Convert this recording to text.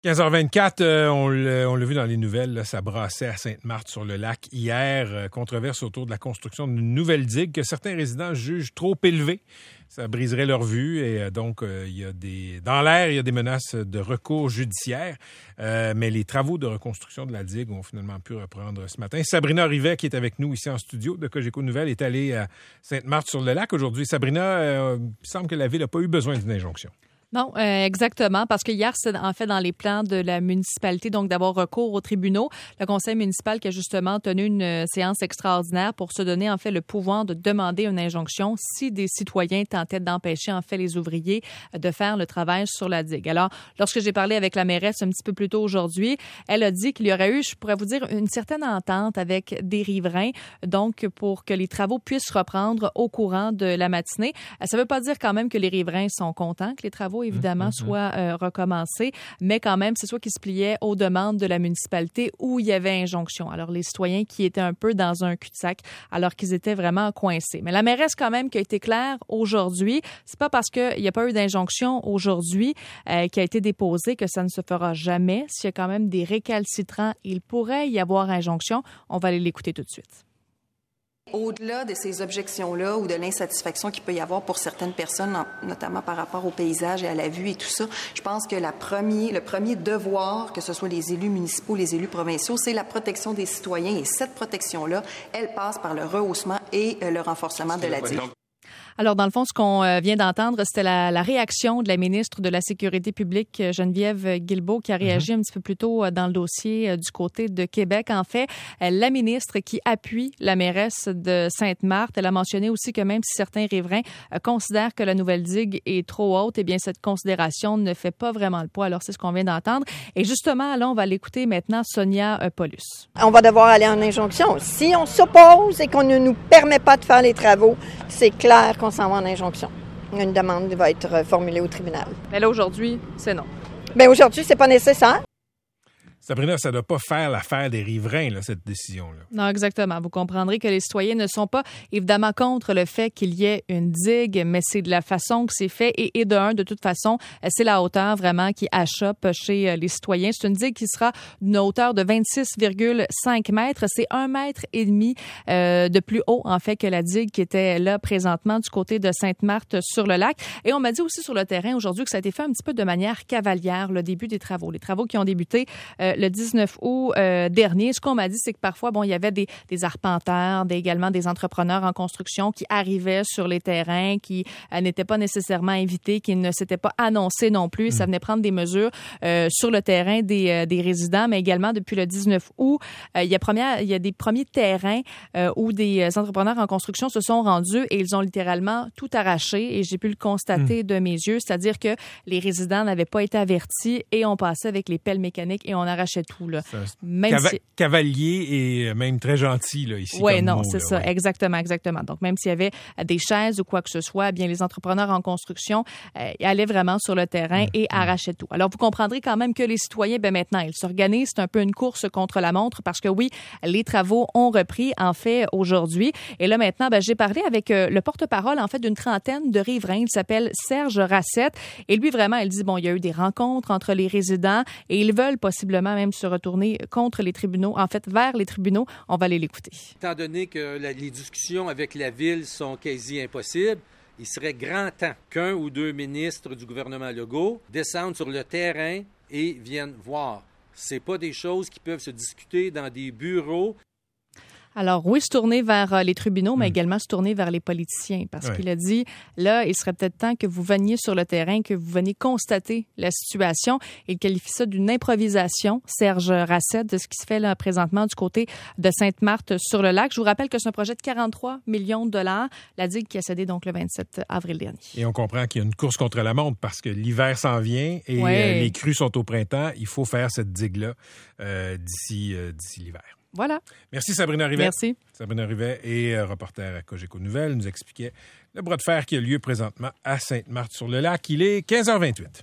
15h24, on l'a vu dans les nouvelles, là, ça brassait à Sainte-Marthe-sur-le-Lac hier. Controverse autour de la construction d'une nouvelle digue que certains résidents jugent trop élevée. Ça briserait leur vue et donc dans l'air, il y a des menaces de recours judiciaire. Mais les travaux de reconstruction de la digue ont finalement pu reprendre ce matin. Sabrina Rivet, qui est avec nous ici en studio de Cogeco Nouvelles, est allée à Sainte-Marthe-sur-le-Lac aujourd'hui. Sabrina, il semble que la ville n'a pas eu besoin d'une injonction. Non, exactement, parce que hier, c'est en fait dans les plans de la municipalité, donc d'avoir recours aux tribunaux. Le conseil municipal qui a justement tenu une séance extraordinaire pour se donner en fait le pouvoir de demander une injonction si des citoyens tentaient d'empêcher en fait les ouvriers de faire le travail sur la digue. Alors, lorsque j'ai parlé avec la mairesse un petit peu plus tôt aujourd'hui, elle a dit qu'il y aurait eu, je pourrais vous dire, une certaine entente avec des riverains, donc pour que les travaux puissent reprendre au courant de la matinée. Ça ne veut pas dire quand même que les riverains sont contents que les travaux évidemment, soit recommencé, mais quand même, c'est soit qu'ils se pliaient aux demandes de la municipalité ou il y avait injonction. Alors, les citoyens qui étaient un peu dans un cul-de-sac, alors qu'ils étaient vraiment coincés. Mais la mairesse, quand même, qui a été claire aujourd'hui, c'est pas parce qu'il n'y a pas eu d'injonction aujourd'hui qui a été déposée que ça ne se fera jamais. S'il y a quand même des récalcitrants, il pourrait y avoir injonction. On va aller l'écouter tout de suite. Au-delà de ces objections-là ou de l'insatisfaction qu'il peut y avoir pour certaines personnes, notamment par rapport au paysage et à la vue et tout ça, je pense que le premier devoir, que ce soit les élus municipaux, les élus provinciaux, c'est la protection des citoyens. Et cette protection-là, elle passe par le rehaussement et le renforcement de la digue. Alors, dans le fond, ce qu'on vient d'entendre, c'était la réaction de la ministre de la Sécurité publique, Geneviève Guilbeault, qui a réagi un petit peu plus tôt dans le dossier du côté de Québec. En fait, la ministre qui appuie la mairesse de Sainte-Marthe, elle a mentionné aussi que même si certains riverains considèrent que la nouvelle digue est trop haute, eh bien, cette considération ne fait pas vraiment le poids. Alors, c'est ce qu'on vient d'entendre. Et justement, là, on va l'écouter maintenant, Sonia Paulus. On va devoir aller en injonction. Si on s'oppose et qu'on ne nous permet pas de faire les travaux, c'est clair qu'on s'en va en injonction. Une demande va être formulée au tribunal. Mais là, aujourd'hui, c'est non. Bien, aujourd'hui, c'est pas nécessaire. Sabrina, ça ne doit pas faire l'affaire des riverains, là, cette décision-là. Non, exactement. Vous comprendrez que les citoyens ne sont pas évidemment contre le fait qu'il y ait une digue, mais c'est de la façon que c'est fait. Et de toute façon, c'est la hauteur vraiment qui achoppe chez les citoyens. C'est une digue qui sera d'une hauteur de 26,5 mètres. C'est 1,5 mètre de plus haut, en fait, que la digue qui était là présentement du côté de Sainte-Marthe-sur-le-Lac. Et on m'a dit aussi sur le terrain aujourd'hui que ça a été fait un petit peu de manière cavalière, le début des travaux. Les travaux qui ont débuté le 19 août dernier. Ce qu'on m'a dit, c'est que parfois, il y avait des arpenteurs, également des entrepreneurs en construction qui arrivaient sur les terrains, qui n'étaient pas nécessairement invités, qui ne s'étaient pas annoncés non plus. Ça venait prendre des mesures sur le terrain des résidents, mais également depuis le 19 août, il y a des premiers terrains où des entrepreneurs en construction se sont rendus et ils ont littéralement tout arraché et j'ai pu le constater de mes yeux, c'est-à-dire que les résidents n'avaient pas été avertis et on passait avec les pelles mécaniques et on arrachait tout, là. Cavalier et même très gentil, là, ici. Oui, non, c'est ça. Ouais. Exactement. Donc, même s'il y avait des chaises ou quoi que ce soit, bien, les entrepreneurs en construction allaient vraiment sur le terrain et arrachaient tout. Alors, vous comprendrez quand même que les citoyens, maintenant, ils s'organisent. C'est un peu une course contre la montre parce que oui, les travaux ont repris, en fait, aujourd'hui. Et là, maintenant, j'ai parlé avec le porte-parole, en fait, d'une trentaine de riverains. Il s'appelle Serge Racette. Et lui, vraiment, il dit, il y a eu des rencontres entre les résidents et ils veulent possiblement même se retourner contre les tribunaux, en fait, vers les tribunaux. On va aller l'écouter. Étant donné que les discussions avec la Ville sont quasi impossibles, il serait grand temps qu'un ou deux ministres du gouvernement Legault descendent sur le terrain et viennent voir. C'est pas des choses qui peuvent se discuter dans des bureaux. Alors oui, se tourner vers les tribunaux, mais également se tourner vers les politiciens. Parce qu'il a dit, là, il serait peut-être temps que vous veniez sur le terrain, que vous veniez constater la situation. Il qualifie ça d'une improvisation, Serge Racette, de ce qui se fait là présentement du côté de Sainte-Marthe-sur-le-Lac. Je vous rappelle que c'est un projet de 43 millions de dollars, la digue qui a cédé donc le 27 avril dernier. Et on comprend qu'il y a une course contre la montre parce que l'hiver s'en vient et les crues sont au printemps. Il faut faire cette digue-là d'ici l'hiver. Voilà. Merci Sabrina Rivet. Merci. Sabrina Rivet est reporter à Cogeco Nouvelles, nous expliquait le bras de fer qui a lieu présentement à Sainte-Marthe-sur-le-Lac. Il est 15h28.